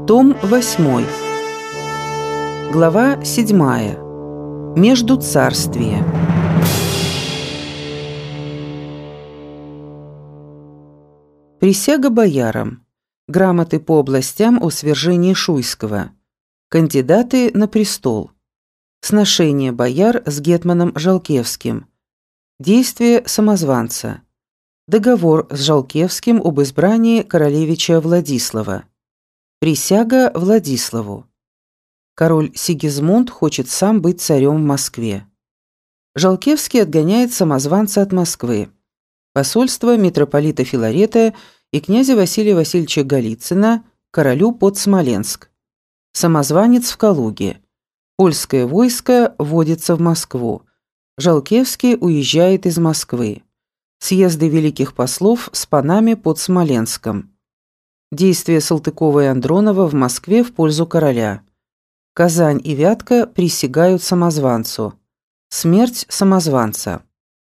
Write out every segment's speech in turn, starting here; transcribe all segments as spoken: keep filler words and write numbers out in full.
Том восьмой. Глава седьмая. Междуцарствие. Присяга боярам. Грамоты по областям о свержении Шуйского. Кандидаты на престол. Сношение бояр с гетманом Жалкевским. Действие самозванца. Договор с Жалкевским об избрании королевича Владислава. Присяга Владиславу. Король Сигизмунд хочет сам быть царем в Москве. Жалкевский отгоняет самозванца от Москвы. Посольство митрополита Филарета и князя Василия Васильевича Голицына королю под Смоленск. Самозванец в Калуге. Польское войско вводится в Москву. Жалкевский уезжает из Москвы. Съезды великих послов с панами под Смоленском. Действия Салтыкова и Андронова в Москве в пользу короля. Казань и Вятка присягают самозванцу. Смерть самозванца.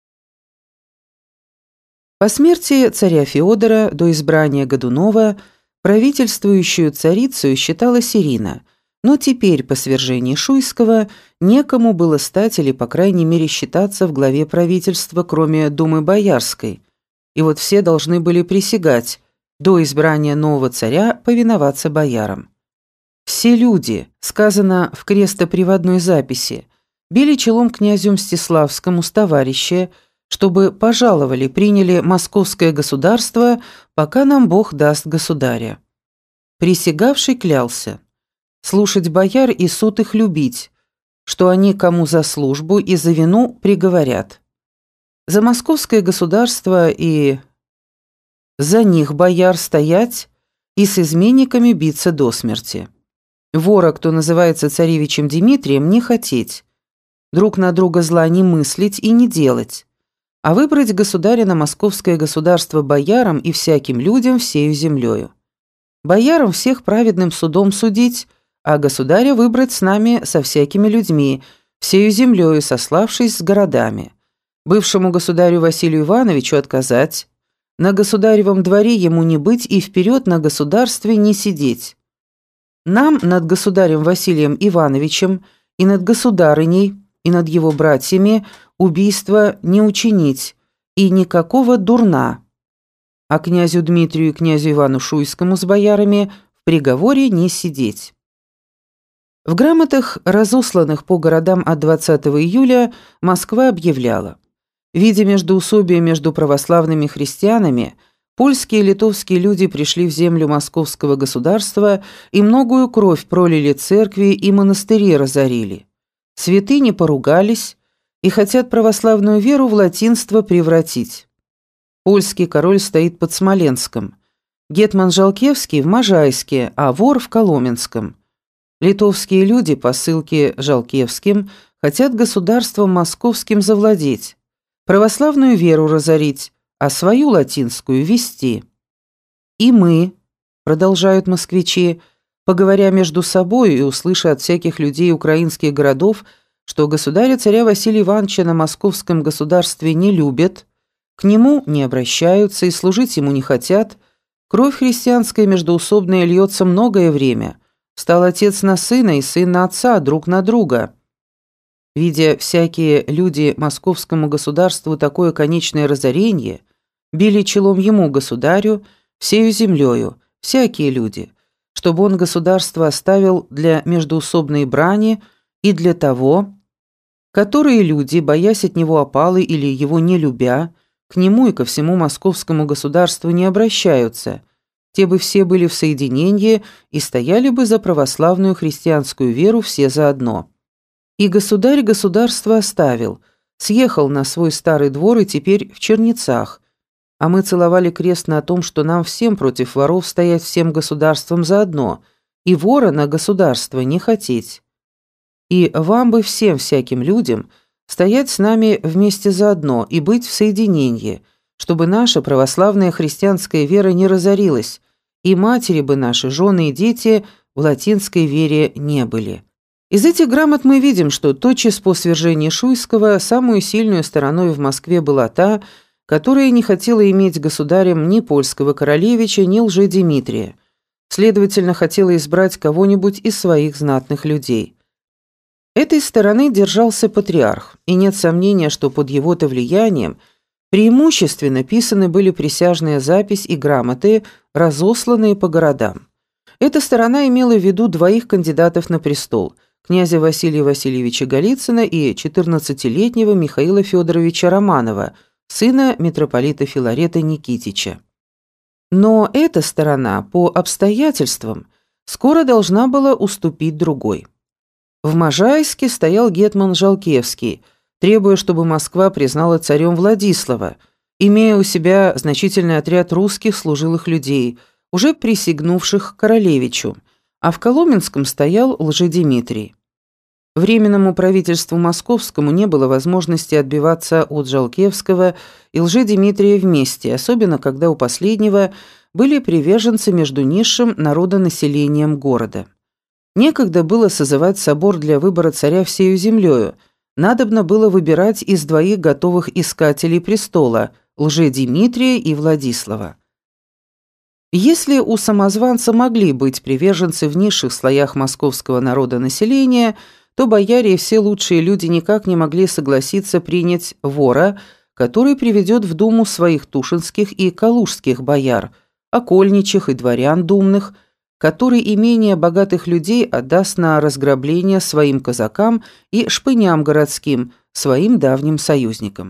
По смерти царя Феодора до избрания Годунова правительствующую царицей считалась Ирина, но теперь по свержении Шуйского некому было стать или, по крайней мере, считаться в главе правительства, кроме Думы Боярской, и вот все должны были присягать до избрания нового царя повиноваться боярам. Все люди, сказано в крестоприводной записи, били челом князю Мстиславскому с товарища, чтобы пожаловали, приняли московское государство, пока нам Бог даст государя. Присягавший клялся слушать бояр и суд их любить, что они кому за службу и за вину приговорят. За московское государство и за них бояр стоять и с изменниками биться до смерти. Вора, кто называется царевичем Дмитрием, не хотеть, друг на друга зла не мыслить и не делать, а выбрать государя на московское государство боярам и всяким людям всею землею. Боярам всех праведным судом судить, а государя выбрать с нами со всякими людьми, всею землею сославшись с городами. Бывшему государю Василию Ивановичу отказать, на государевом дворе ему не быть и вперед на государстве не сидеть. Нам над государем Василием Ивановичем и над государыней и над его братьями убийства не учинить и никакого дурна. А князю Дмитрию и князю Ивану Шуйскому с боярами в приговоре не сидеть. В грамотах, разосланных по городам от двадцатого июля, Москва объявляла: видя междоусобие между православными христианами, польские и литовские люди пришли в землю московского государства и многую кровь пролили церкви и монастыри разорили. Святыни поругались и хотят православную веру в латинство превратить. Польский король стоит под Смоленском, гетман Жалкевский в Можайске, а вор в Коломенском. Литовские люди по ссылке Жалкевским хотят государством московским завладеть, православную веру разорить, а свою латинскую вести. И мы, продолжают москвичи, поговоря между собой и услыша от всяких людей украинских городов, что государя-царя Василия Ивановича на московском государстве не любят, к нему не обращаются и служить ему не хотят, кровь христианская междоусобная льется многое время, стал отец на сына и сын на отца, друг на друга. Видя всякие люди московскому государству такое конечное разорение, били челом ему, государю, всею землею, всякие люди, чтобы он государство оставил для междоусобной брани и для того, которые люди, боясь от него опалы или его не любя, к нему и ко всему московскому государству не обращаются, те бы все были в соединении и стояли бы за православную христианскую веру все заодно. И государь государство оставил, съехал на свой старый двор и теперь в Черницах, а мы целовали крест на том, что нам всем против воров стоять всем государством заодно, и вора на государство не хотеть. И вам бы всем всяким людям стоять с нами вместе заодно и быть в соединении, чтобы наша православная христианская вера не разорилась, и матери бы наши, жены и дети в латинской вере не были. Из этих грамот мы видим, что тотчас по свержении Шуйского самую сильную стороной в Москве была та, которая не хотела иметь государем ни польского королевича, ни лже-Дмитрия, следовательно, хотела избрать кого-нибудь из своих знатных людей. Этой стороны держался патриарх, и нет сомнения, что под его-то влиянием преимущественно писаны были присяжная запись и грамоты, разосланные по городам. Эта сторона имела в виду двоих кандидатов на престол – князя Василия Васильевича Голицына и четырнадцатилетнего Михаила Федоровича Романова, сына митрополита Филарета Никитича. Но эта сторона, по обстоятельствам, скоро должна была уступить другой. В Можайске стоял гетман Жалкевский, требуя, чтобы Москва признала царем Владислава, имея у себя значительный отряд русских служилых людей, уже присягнувших королевичу, а в Коломенском стоял Лжедимитрий. Временному правительству московскому не было возможности отбиваться от Жалкевского и Лжедимитрия вместе, особенно когда у последнего были приверженцы между низшим народонаселением города. Некогда было созывать собор для выбора царя всею землею, надобно было выбирать из двоих готовых искателей престола – Лжедимитрия и Владислава. Если у самозванца могли быть приверженцы в низших слоях московского народонаселения, то бояре и все лучшие люди никак не могли согласиться принять вора, который приведет в думу своих тушинских и калужских бояр, окольничих и дворян думных, который имение богатых людей отдаст на разграбление своим казакам и шпыням городским, своим давним союзникам.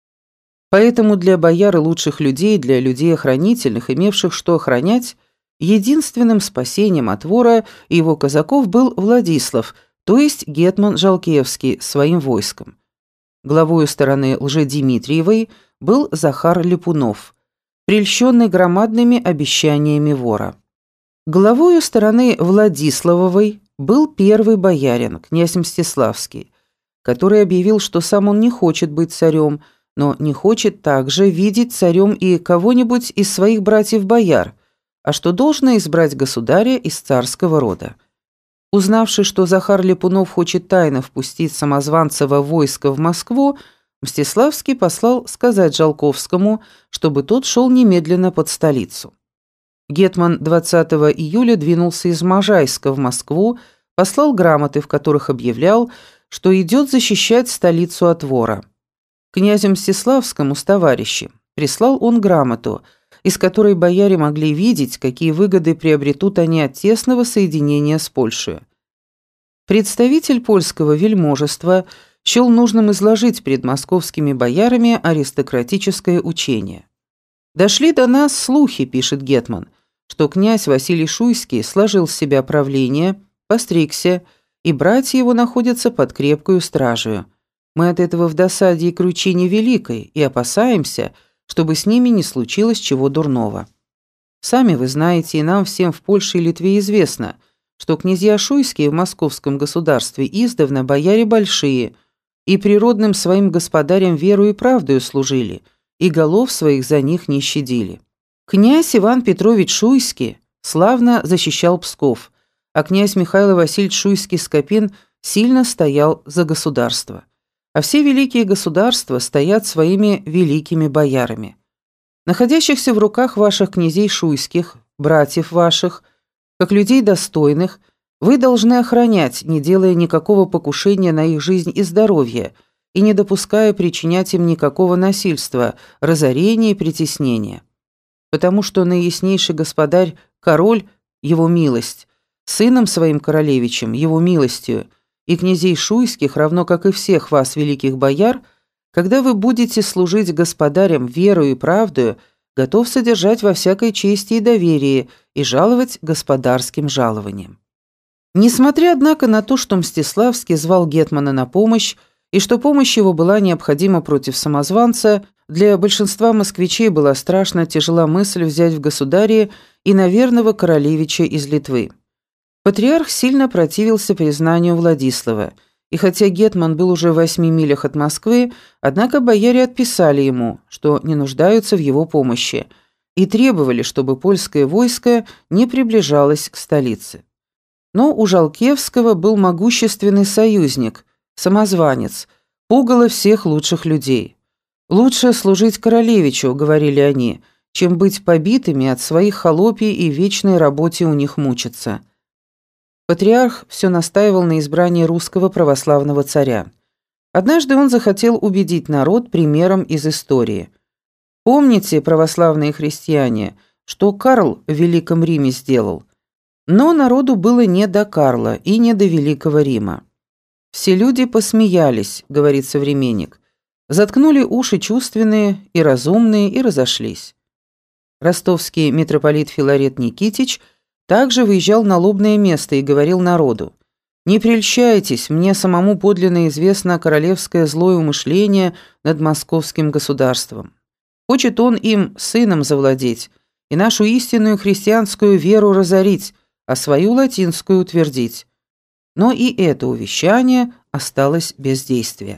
Поэтому для бояр и лучших людей, для людей охранительных, имевших что охранять, единственным спасением от вора и его казаков был Владислав, то есть гетман Жалкевский, своим войском. Главою стороны Лжедимитриевой был Захар Липунов, прельщенный громадными обещаниями вора. Главою стороны Владиславовой был первый боярин, князь Мстиславский, который объявил, что сам он не хочет быть царем, но не хочет также видеть царем и кого-нибудь из своих братьев-бояр, а что должно избрать государя из царского рода. Узнавши, что Захар Липунов хочет тайно впустить самозванца во войско в Москву, Мстиславский послал сказать Жалковскому, чтобы тот шел немедленно под столицу. Гетман двадцатого июля двинулся из Можайска в Москву, послал грамоты, в которых объявлял, что идет защищать столицу от вора. Князю Мстиславскому с товарищи прислал он грамоту, из которой бояре могли видеть, какие выгоды приобретут они от тесного соединения с Польшей. Представитель польского вельможества счел нужным изложить перед московскими боярами аристократическое учение. «Дошли до нас слухи», — пишет гетман, что князь Василий Шуйский сложил с себя правление, постригся, и братья его находятся под крепкою стражею. Мы от этого в досаде и кручине великой и опасаемся, чтобы с ними не случилось чего дурного. Сами вы знаете, и нам всем в Польше и Литве известно, что князья Шуйские в московском государстве издавна бояре большие, и природным своим господарям веру и правдою служили, и голов своих за них не щадили. Князь Иван Петрович Шуйский славно защищал Псков, а князь Михаил Васильевич Шуйский-Скопин сильно стоял за государство. А все великие государства стоят своими великими боярами. Находящихся в руках ваших князей Шуйских, братьев ваших, как людей достойных, вы должны охранять, не делая никакого покушения на их жизнь и здоровье, и не допуская причинять им никакого насильства, разорения и притеснения. Потому что наияснейший господарь, король, его милость, сыном своим королевичем, его милостью, и князей Шуйских, равно как и всех вас, великих бояр, когда вы будете служить господарям верою и правдою, готов содержать во всякой чести и доверии и жаловать господарским жалованием. Несмотря, однако, на то, что Мстиславский звал гетмана на помощь, и что помощь его была необходима против самозванца, для большинства москвичей была страшно тяжела мысль взять в государе иноверного королевича из Литвы. Патриарх сильно противился признанию Владислава, и хотя гетман был уже в восьми милях от Москвы, однако бояре отписали ему, что не нуждаются в его помощи, и требовали, чтобы польское войско не приближалось к столице. Но у Жалкевского был могущественный союзник, самозванец, пугало всех лучших людей. «Лучше служить королевичу», — говорили они, чем быть побитыми от своих холопий и вечной работе у них мучиться. Патриарх все настаивал на избрании русского православного царя. Однажды он захотел убедить народ примером из истории. Помните, православные христиане, что Карл в Великом Риме сделал? Но народу было не до Карла и не до Великого Рима. «Все люди посмеялись», — говорит современник, заткнули уши чувственные и разумные и разошлись. Ростовский митрополит Филарет Никитич также выезжал на лобное место и говорил народу: «Не прельщайтесь, мне самому подлинно известно королевское злое умышление над московским государством. Хочет он им сыном завладеть и нашу истинную христианскую веру разорить, а свою латинскую утвердить». Но и это увещание осталось без действия.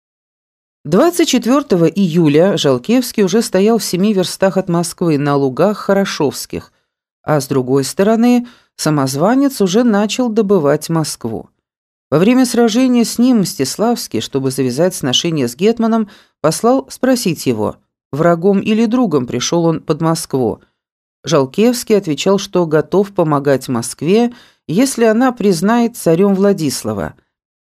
двадцать четвёртого июля Жалкевский уже стоял в семи верстах от Москвы на лугах Хорошевских, а с другой стороны самозванец уже начал добывать Москву. Во время сражения с ним Мстиславский, чтобы завязать сношение с гетманом, послал спросить его, врагом или другом пришел он под Москву. Жалкевский отвечал, что готов помогать Москве, если она признает царем Владислава.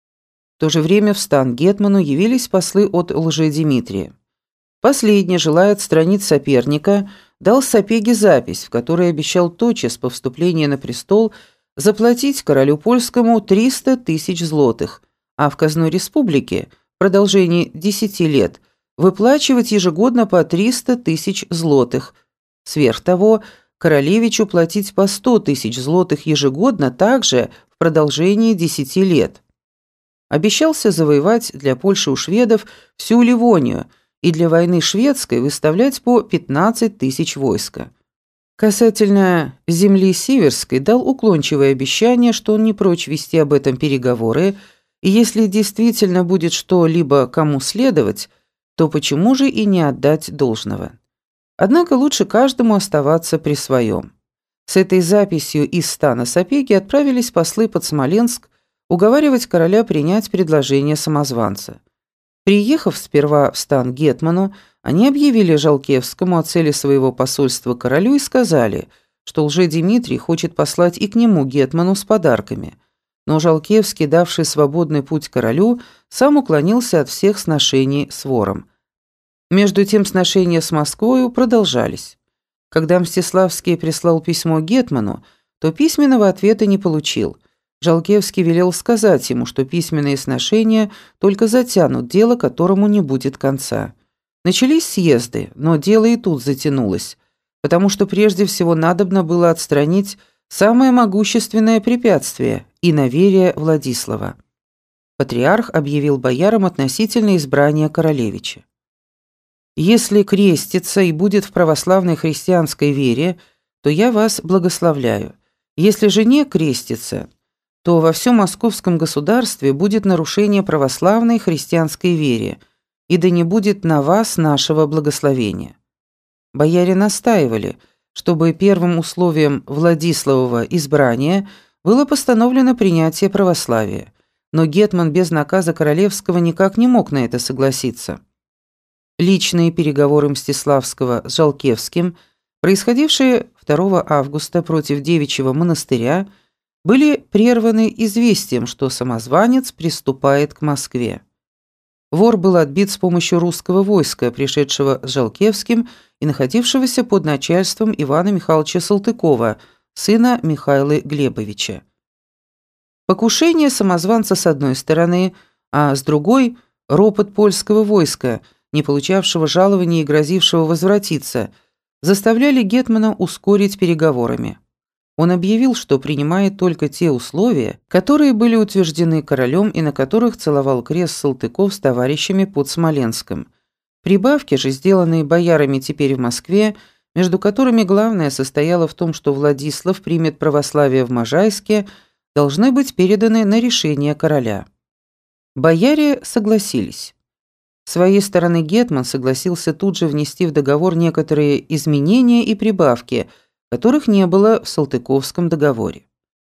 В то же время в стан гетману явились послы от Лжедимитрия. Последний, желая отстранить соперника, дал Сапеге запись, в которой обещал тотчас по вступлении на престол заплатить королю польскому триста тысяч злотых, а в казну республики в продолжении десяти лет выплачивать ежегодно по триста тысяч злотых. Сверх того, королевичу платить по сто тысяч злотых ежегодно также в продолжении десяти лет. Обещался завоевать для Польши у шведов всю Ливонию и для войны шведской выставлять по пятнадцать тысяч войска. Касательно земли Северской дал уклончивое обещание, что он не прочь вести об этом переговоры, и если действительно будет что-либо кому следовать, то почему же и не отдать должного? Однако лучше каждому оставаться при своем. С этой записью из стана Сапеги отправились послы под Смоленск уговаривать короля принять предложение самозванца. Приехав сперва в стан гетману, они объявили Жалкевскому о цели своего посольства королю и сказали, что Лжедимитрий хочет послать и к нему гетману с подарками. Но Жалкевский, давший свободный путь королю, сам уклонился от всех сношений с вором. Между тем сношения с Москвою продолжались. Когда Мстиславский прислал письмо гетману, то письменного ответа не получил. Жалкевский велел сказать ему, что письменные сношения только затянут дело, которому не будет конца. Начались съезды, но дело и тут затянулось, потому что прежде всего надобно было отстранить самое могущественное препятствие – иноверие Владислава. Патриарх объявил боярам относительно избрания королевича. «Если крестится и будет в православной христианской вере, то я вас благословляю. Если же не крестится, то во всем московском государстве будет нарушение православной христианской вере, и да не будет на вас нашего благословения». Бояре настаивали, чтобы первым условием Владиславова избрания было постановлено принятие православия, но гетман без наказа королевского никак не мог на это согласиться. Личные переговоры Мстиславского с Жалкевским, происходившие второго августа против Девичьего монастыря, были прерваны известием, что самозванец приступает к Москве. Вор был отбит с помощью русского войска, пришедшего с Жалкевским и находившегося под начальством Ивана Михайловича Салтыкова, сына Михаила Глебовича. Покушение самозванца с одной стороны, а с другой – ропот польского войска, не получавшего жалования и грозившего возвратиться, заставляли гетмана ускорить переговорами. Он объявил, что принимает только те условия, которые были утверждены королем и на которых целовал крест Салтыков с товарищами под Смоленском. Прибавки же, сделанные боярами теперь в Москве, между которыми главное состояло в том, что Владислав примет православие в Можайске, должны быть переданы на решение короля. Бояре согласились. С своей стороны гетман согласился тут же внести в договор некоторые изменения и прибавки, которых не было в Салтыковском договоре.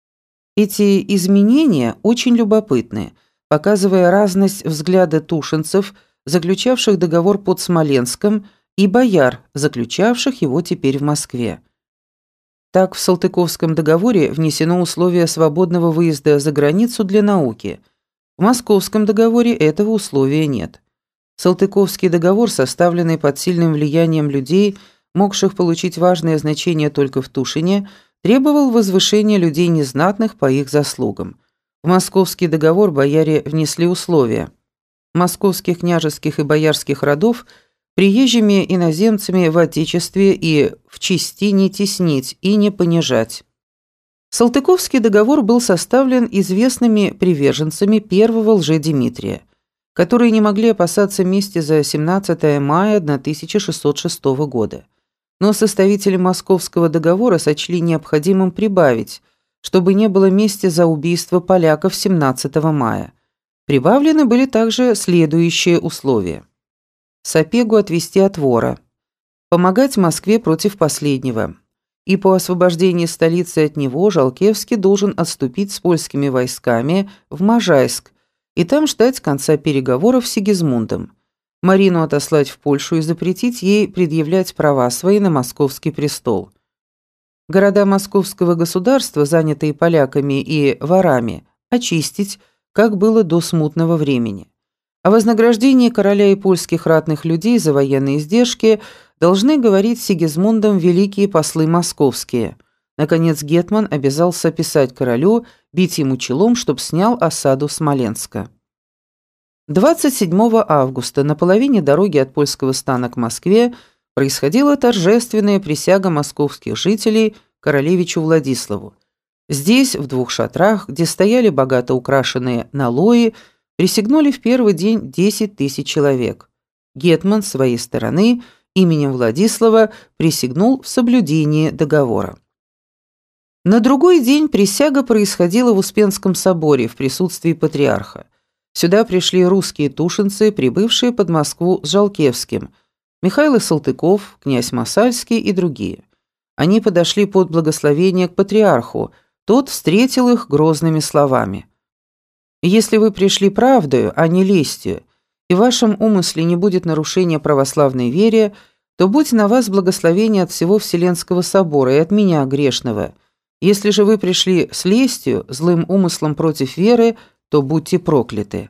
Эти изменения очень любопытны, показывая разность взгляда тушинцев, заключавших договор под Смоленском, и бояр, заключавших его теперь в Москве. Так в Салтыковском договоре внесено условие свободного выезда за границу для науки. В Московском договоре этого условия нет. Салтыковский договор, составленный под сильным влиянием людей, могших получить важное значение только в Тушине, требовал возвышения людей незнатных по их заслугам. В Московский договор бояре внесли условия: московских княжеских и боярских родов приезжими иноземцами в отечестве и в чести не теснить и не понижать. Салтыковский договор был составлен известными приверженцами первого Лжедимитрия, которые не могли опасаться мести за семнадцатое мая тысяча шестьсот шестого года. Но составители Московского договора сочли необходимым прибавить, чтобы не было мести за убийство поляков семнадцатого мая. Прибавлены были также следующие условия: Сапегу отвести от вора, помогать Москве против последнего, и по освобождении столицы от него Жалкевский должен отступить с польскими войсками в Можайск и там ждать конца переговоров с Сигизмундом, Марину отослать в Польшу и запретить ей предъявлять права свои на московский престол. Города московского государства, занятые поляками и ворами, очистить, как было до смутного времени. О вознаграждении короля и польских ратных людей за военные издержки должны говорить с Сигизмундом великие послы московские. Наконец гетман обязался писать королю, бить ему челом, чтоб снял осаду Смоленска. двадцать седьмого августа на половине дороги от польского стана к Москве происходила торжественная присяга московских жителей королевичу Владиславу. Здесь, в двух шатрах, где стояли богато украшенные налои, присягнули в первый день десять тысяч человек. Гетман, с своей стороны, именем Владислава присягнул в соблюдении договора. На другой день присяга происходила в Успенском соборе в присутствии патриарха. Сюда пришли русские тушинцы, прибывшие под Москву с Жалкевским, Михаил Салтыков, князь Масальский и другие. Они подошли под благословение к патриарху, тот встретил их грозными словами: «Если вы пришли правдою, а не лестью, и в вашем умысле не будет нарушения православной вере, то будь на вас благословение от всего Вселенского собора и от меня, грешного. Если же вы пришли с лестью, злым умыслом против веры, то будьте прокляты».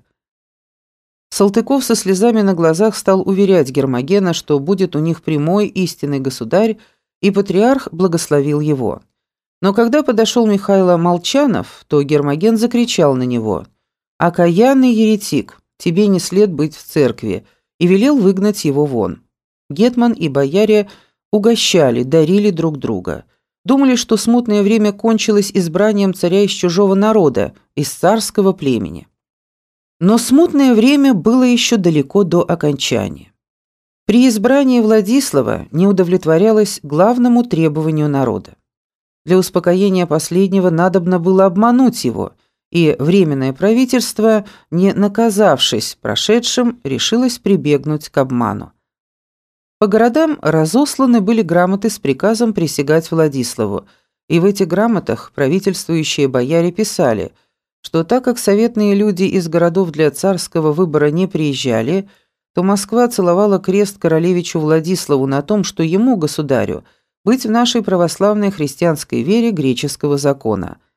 Салтыков со слезами на глазах стал уверять Гермогена, что будет у них прямой истинный государь, и патриарх благословил его. Но когда подошел Михайло Молчанов, то Гермоген закричал на него: «Окаянный еретик, тебе не след быть в церкви», и велел выгнать его вон. Гетман и бояре угощали, дарили друг друга. Думали, что смутное время кончилось избранием царя из чужого народа, из царского племени. Но смутное время было еще далеко до окончания. При избрании Владислава не удовлетворялось главному требованию народа. Для успокоения последнего надобно было обмануть его, и Временное правительство, не наказавшись прошедшим, решилось прибегнуть к обману. По городам разосланы были грамоты с приказом присягать Владиславу, и в этих грамотах правительствующие бояре писали, что так как советные люди из городов для царского выбора не приезжали, то Москва целовала крест королевичу Владиславу на том, что ему, государю, быть в нашей православной христианской вере греческого закона –